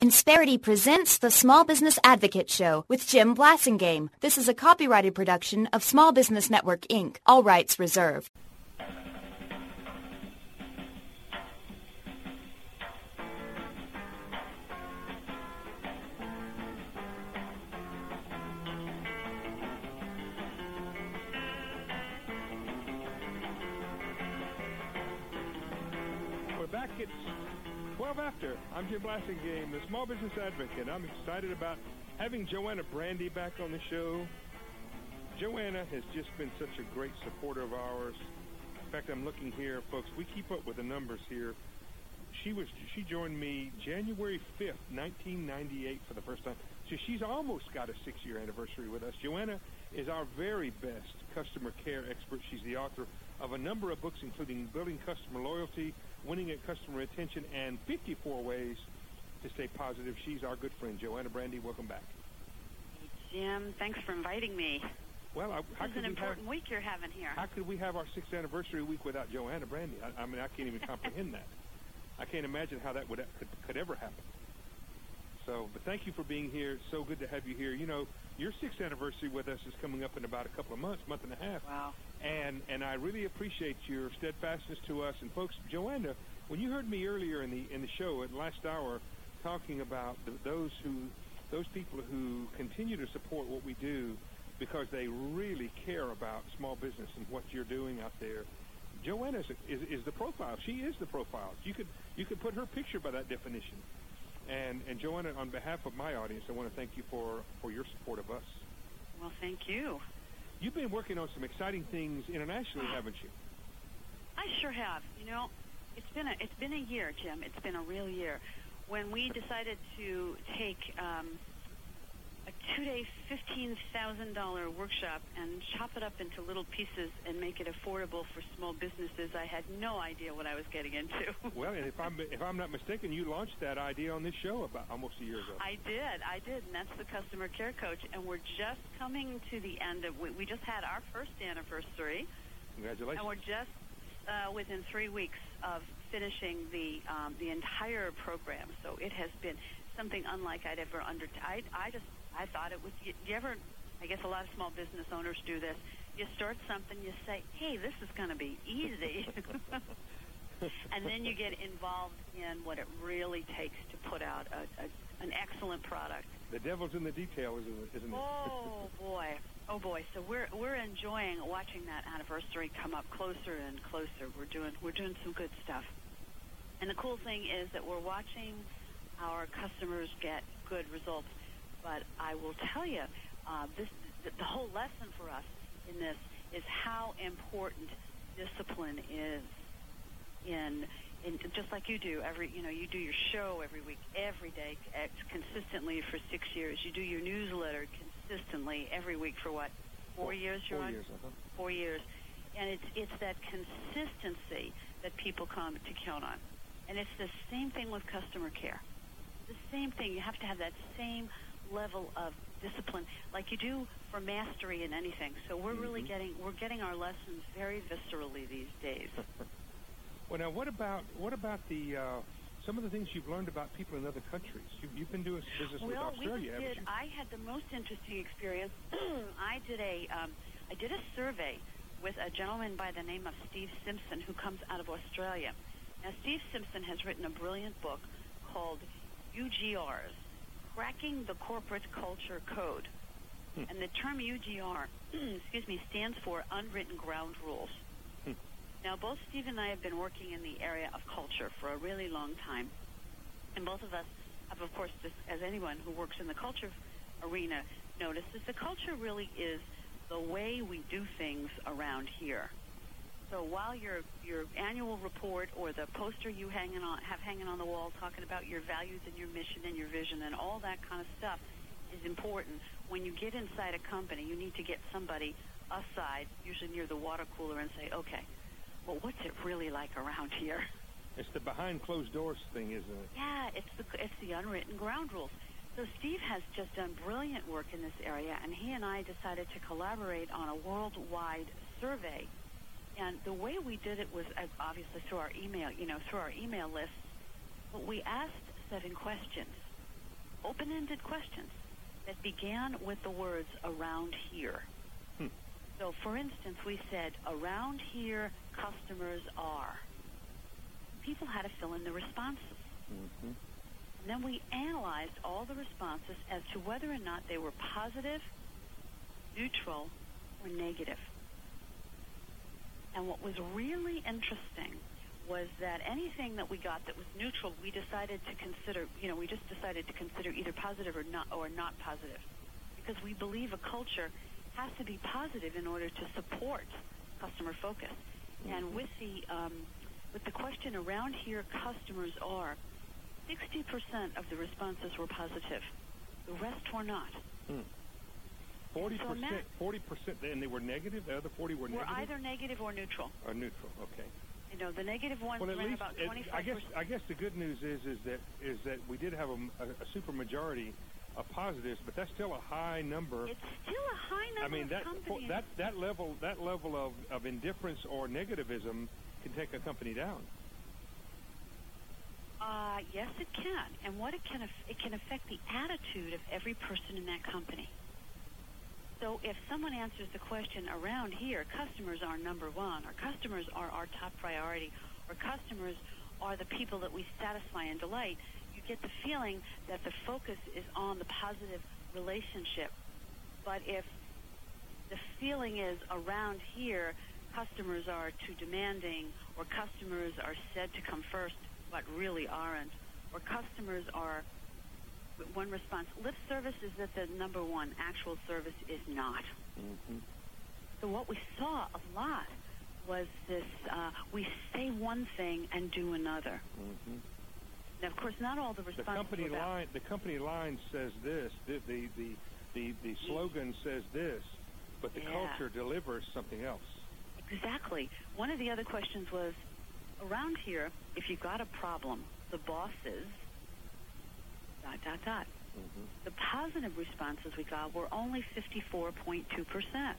Insperity presents the Small Business Advocate Show with Jim Blasingame. This is a copyrighted production of Small Business Network, Inc. All rights reserved. We're back at 12 after. I'm Jim Blasingame, the Small Business Advocate. I'm excited about having Joanna Brandy back on the show. Joanna has just been such a great supporter of ours. In fact, I'm looking here, folks. We keep up with the numbers here. She joined me January 5th, 1998 for the first time. So she's almost got a 6-year anniversary with us. Joanna is our very best customer care expert. She's the author of a number of books, including Building Customer Loyalty, Winning at Customer Attention, and 54 Ways to Stay Positive. She's our good friend. Joanna Brandy, welcome back. Hey, Jim, thanks for inviting me. Well, this is an important week you're having here. How could we have our 6th anniversary week without Joanna Brandy? I mean, I can't even comprehend that. I can't imagine how that could ever happen. So, but thank you for being here. It's so good to have you here. You know, your 6th anniversary with us is coming up in about a couple of months, month and a half. Wow. And I really appreciate your steadfastness to us. And folks, Joanna, when you heard me earlier in the show at last hour talking about those people who continue to support what we do because they really care about small business and what you're doing out there, Joanna is the profile. She is the profile. You could put her picture by that definition. And Joanna, on behalf of my audience, I want to thank you for your support of us. Well, thank you. You've been working on some exciting things internationally, haven't you? I sure have. You know, it's been a year, Jim. It's been a real year. When we decided to take a 2-day, $15,000 workshop and chop it up into little pieces and make it affordable for small businesses, I had no idea what I was getting into. Well, and if I'm not mistaken, you launched that idea on this show about almost a year ago. I did, and that's the Customer Care Coach, and we're just coming to the end of. We just had our first anniversary. Congratulations! And we're just within 3 weeks of finishing the entire program. So it has been something unlike I'd ever undertaken. I thought it was, I guess a lot of small business owners do this. You start something, you say, hey, this is going to be easy. And then you get involved in what it really takes to put out an excellent product. The devil's in the detail, isn't it? Oh boy. So we're enjoying watching that anniversary come up closer and closer. We're doing some good stuff. And the cool thing is that we're watching our customers get good results. But I will tell you, the whole lesson for us in this is how important discipline is in just like you do. You do your show every week, every day, consistently for 6 years. You do your newsletter consistently every week for what? 4 years you're on? 4 years, 4 years. And it's that consistency that people come to count on. And it's the same thing with customer care. The same thing. You have to have that same level of discipline like you do for mastery in anything. So we're really getting our lessons very viscerally these days. Well, now what about the some of the things you've learned about people in other countries? You've been doing business with Australia, haven't you? I had the most interesting experience. I did a survey with a gentleman by the name of Steve Simpson who comes out of Australia. Now, Steve Simpson has written a brilliant book called UGRs, Cracking the Corporate Culture Code. And the term UGR, stands for Unwritten Ground Rules. Now, both Steve and I have been working in the area of culture for a really long time. And both of us have, of course, as anyone who works in the culture arena noticed, that the culture really is the way we do things around here. So while your annual report or the poster you have hanging on the wall talking about your values and your mission and your vision and all that kind of stuff is important, when you get inside a company, you need to get somebody aside, usually near the water cooler, and say, okay, well, what's it really like around here? It's the behind closed doors thing, isn't it? Yeah, it's the unwritten ground rules. So Steve has just done brilliant work in this area, and he and I decided to collaborate on a worldwide survey. And the way we did it was obviously through our email list. But we asked 7 questions. open-ended questions that began with the words "around here." So, for instance, we said, "Around here, customers are." People had to fill in the responses. Mm-hmm. And then we analyzed all the responses as to whether or not they were positive, neutral, or negative. And what was really interesting was that anything that we got that was neutral, we decided to consider, we just decided to consider either positive or not positive. Because we believe a culture has to be positive in order to support customer focus. Mm-hmm. And with the question "around here, customers are," 60% of the responses were positive. The rest were not. 40%, 40%, and they were negative? The other 40 were negative? Were either negative or neutral. Or neutral, okay. The negative ones ran about 25%. I guess the good news is that we did have a super majority of positives, but that's still a high number. It's still a high number. I mean, of companies. that level of indifference or negativism can take a company down. Yes, it can. And what it can affect the attitude of every person in that company. So if someone answers the question "around here, customers are number one," or "customers are our top priority," or "customers are the people that we satisfy and delight," you get the feeling that the focus is on the positive relationship. But if the feeling is "around here, customers are too demanding," or "customers are said to come first but really aren't," or "customers are," one response, "lip service is at the number one, actual service is not." Mm-hmm. So what we saw a lot was this, we say one thing and do another. Mm-hmm. Now, of course, not all the responses The company line says this, the slogan says this, but the culture delivers something else. Exactly. One of the other questions was, "Around here, if you've got a problem, the bosses, ... Mm-hmm. The positive responses we got were only 54.2%.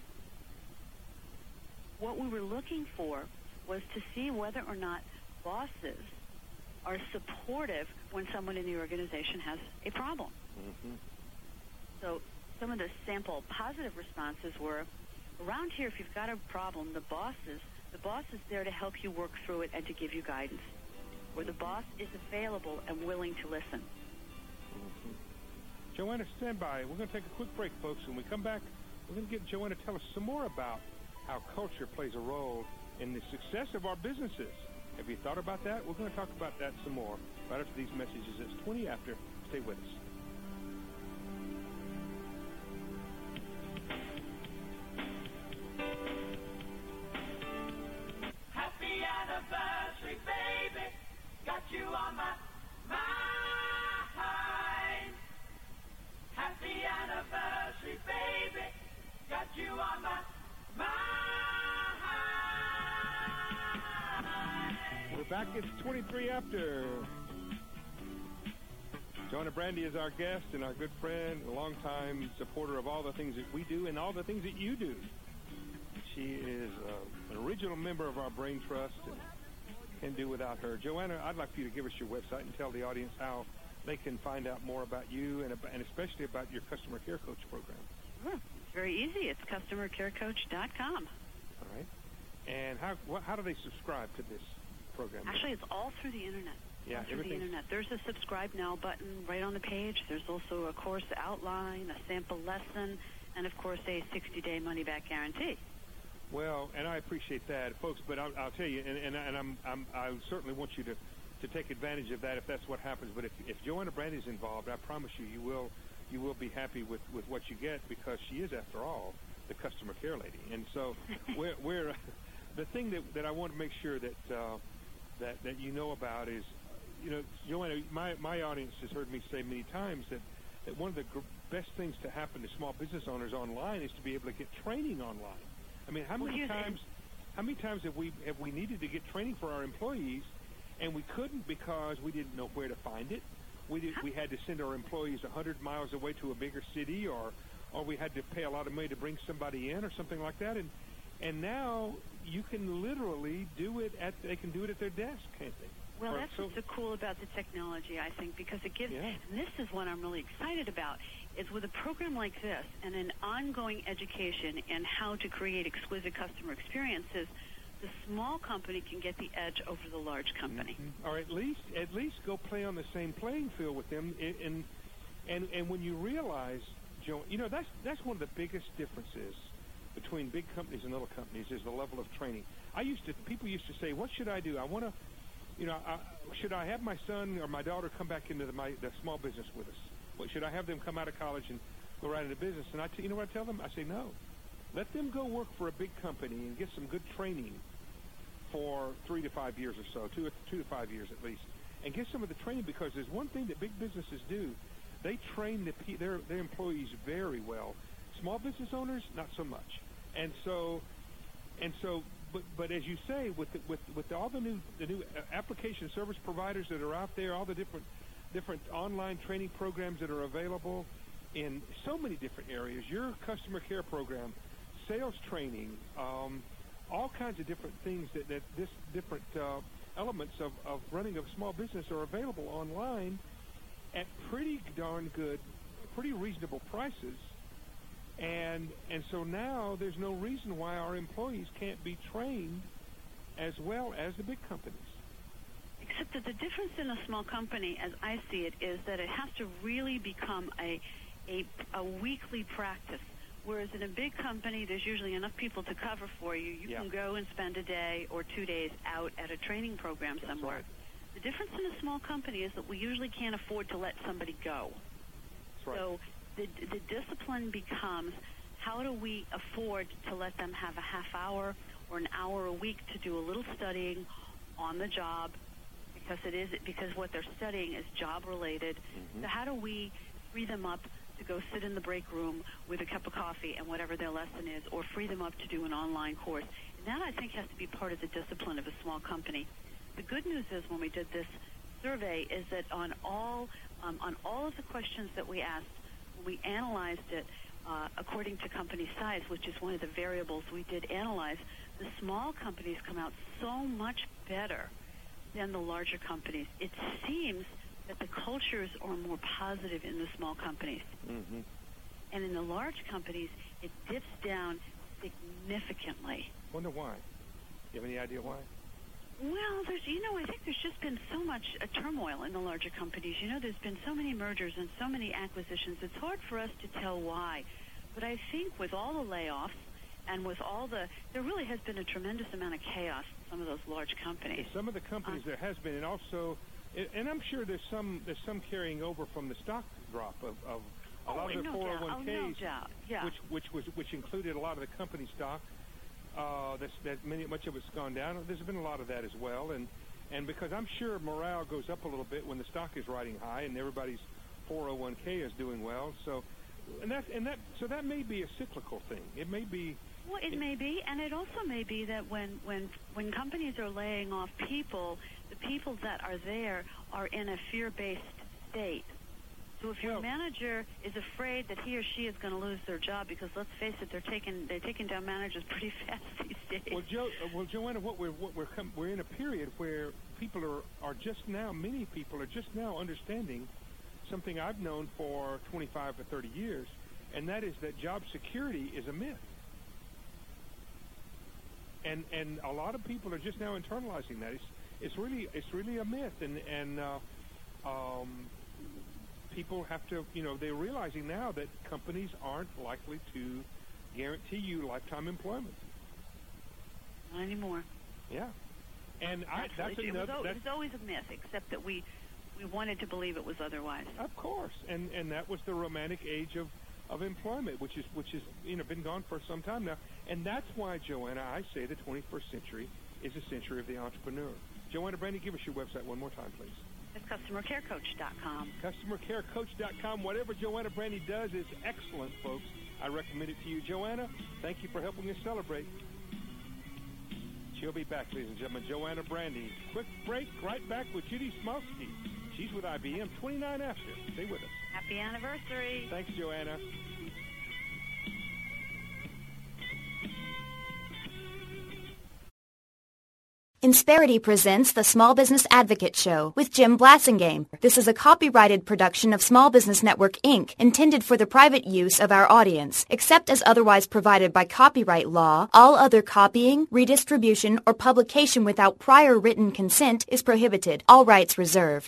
What we were looking for was to see whether or not bosses are supportive when someone in the organization has a problem. Mm-hmm. So some of the sample positive responses were, "Around here, if you've got a problem, the boss is there to help you work through it and to give you guidance," or "the boss is available and willing to listen." Mm-hmm. Joanna, stand by. We're going to take a quick break, folks. When we come back, we're going to get Joanna to tell us some more about how culture plays a role in the success of our businesses. Have you thought about that? We're going to talk about that some more right after these messages. It's 20 after. Stay with us. Happy anniversary, baby. Got you on my mind. Happy anniversary, baby. Got you on my mind. We're back. It's 23 after. Joanna Brandy is our guest and our good friend, a longtime supporter of all the things that we do and all the things that you do. She is an original member of our Brain Trust and can't do without her. Joanna, I'd like for you to give us your website and tell the audience how they can find out more about you and especially about your Customer Care Coach program. Sure. It's very easy. It's customercarecoach.com. All right. And how do they subscribe to this program? Actually, it's all through the Internet. Yeah, through the Internet. There's a subscribe now button right on the page. There's also a course outline, a sample lesson, and, of course, a 60-day money-back guarantee. Well, and I appreciate that, folks, but I'll tell you, and I certainly want you to take advantage of that if that's what happens. But if Joanna Brandy's involved, I promise you will be happy with what you get because she is, after all, the customer care lady. And so we're the thing that I want to make sure that you know about is, Joanna, my audience has heard me say many times that one of the best things to happen to small business owners online is to be able to get training online. I mean, how many times have we needed to get training for our employees, and we couldn't because we didn't know where to find it. We had to send our employees 100 miles away to a bigger city, or we had to pay a lot of money to bring somebody in, or something like that. And now you can literally do it they can do it at their desk, can't they? Well, that's what's so cool about the technology, I think, because it gives, and this is what I'm really excited about, is with a program like this and an ongoing education in how to create exquisite customer experiences, the small company can get the edge over the large company. Or at least go play on the same playing field with them. And when you realize, Joe, that's one of the biggest differences between big companies and little companies is the level of training. People used to say, what should I do? I want to, should I have my son or my daughter come back into the small business with us? What, should I have them come out of college and go right into business? And you know what I tell them? I say, no. Let them go work for a big company and get some good training for 3 to 5 years or so, 2 to 5 years at least, and get some of the training, because there's one thing that big businesses do. They train their employees very well. Small business owners, not so much. But as you say, with all the new application service providers that are out there, all the different online training programs that are available in so many different areas, your customer care program, sales training, all kinds of different things that this different elements of running a small business are available online at pretty darn good, pretty reasonable prices. And so now there's no reason why our employees can't be trained as well as the big companies. Except that the difference in a small company, as I see it, is that it has to really become a weekly practice. Whereas in a big company, there's usually enough people to cover for you. You can go and spend a day or 2 days out at a training program somewhere. Right. The difference in a small company is that we usually can't afford to let somebody go. Right. So the discipline becomes, how do we afford to let them have a half hour or an hour a week to do a little studying on the job, because what they're studying is job related. So how do we free them up to go sit in the break room with a cup of coffee and whatever their lesson is, or free them up to do an online course? And that, I think, has to be part of the discipline of a small company. The good news is, when we did this survey, is that on all of the questions that we asked, when we analyzed it according to company size, which is one of the variables we did analyze, the small companies come out so much better than the larger companies. It seems that the cultures are more positive in the small companies. And in the large companies, it dips down significantly. Wonder why? You have any idea why? Well, I think there's just been so much turmoil in the larger companies. There's been so many mergers and so many acquisitions. It's hard for us to tell why. But I think with all the layoffs and with there really has been a tremendous amount of chaos in some of those large companies. In some of the companies there has been, and also, and I'm sure there's some carrying over from the stock drop of a lot of the 401ks, which included a lot of the company stock. Much of it's gone down. There's been a lot of that as well, and because I'm sure morale goes up a little bit when the stock is riding high and everybody's 401k is doing well. So that may be a cyclical thing. It may be. Well, it may be, and it also may be that when companies are laying off people, the people that are there are in a fear-based state. So if your manager is afraid that he or she is going to lose their job, because let's face it, they're taking down managers pretty fast these days. Joanna, we're in a period where people many people are just now understanding something I've known for 25 or 30 years, and that is that job security is a myth. And a lot of people are just now internalizing that. It's really a myth, and people have to, they're realizing now that companies aren't likely to guarantee you lifetime employment. Not anymore. Yeah. And it was always a myth, except that we wanted to believe it was otherwise. Of course. And that was the romantic age of employment, which is been gone for some time now. And that's why, Joanna, I say the 21st century is a century of the entrepreneur. Joanna Brandy, give us your website one more time, please. It's CustomerCareCoach.com. CustomerCareCoach.com. Whatever Joanna Brandy does is excellent, folks. I recommend it to you. Joanna, thank you for helping us celebrate. She'll be back, ladies and gentlemen. Joanna Brandy. Quick break, right back with Judy Smolsky. She's with IBM, 29 after. Stay with us. Happy anniversary. Thanks, Joanna. Insperity presents the Small Business Advocate Show with Jim Blasingame. This is a copyrighted production of Small Business Network, Inc., intended for the private use of our audience. Except as otherwise provided by copyright law, all other copying, redistribution, or publication without prior written consent is prohibited. All rights reserved.